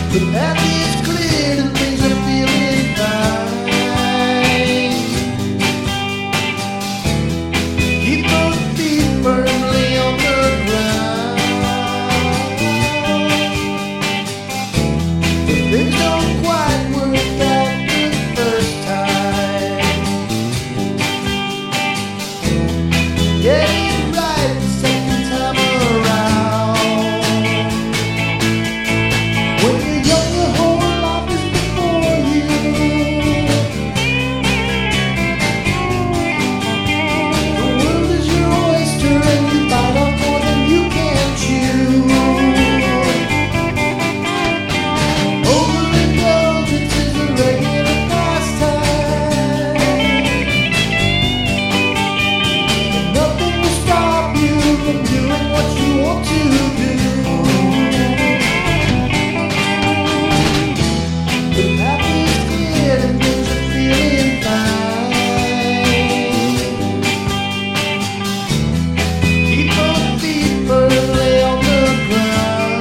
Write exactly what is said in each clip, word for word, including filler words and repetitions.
The path is clear and things are feeling fine. Keep those feet firmly on the ground. But things don't quite work out the first time. Get it right the second time around. When you're young, your whole life is before you. The world is your oyster and you bite off more than you can chew. Overindulgence is a regular pastime, and nothing will stop you from doing what you want to do. The path is clear and things are feeling fine. Keep those feet firmly on the ground.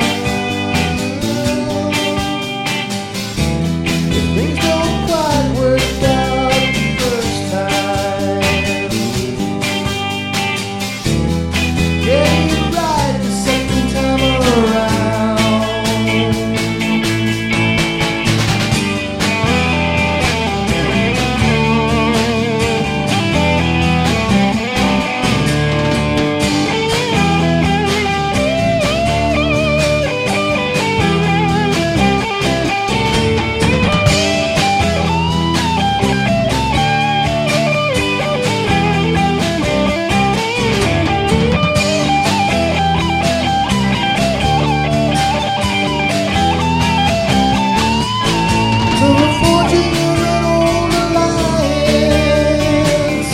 If things don't quite work out the first time, get it right the second time around. So we're forging an old alliance.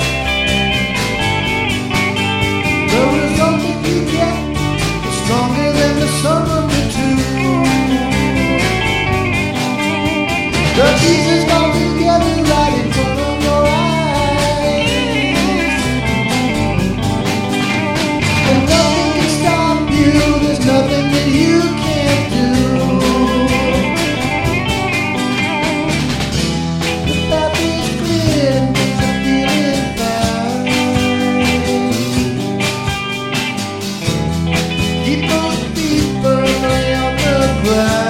The result that you get is stronger than the sum of the two. The pieces fall together right in front of your eyes, and nothing can stop you. There's nothing that you can't do. The path is clear and things are feeling fine. Keep those feet firmly on the ground.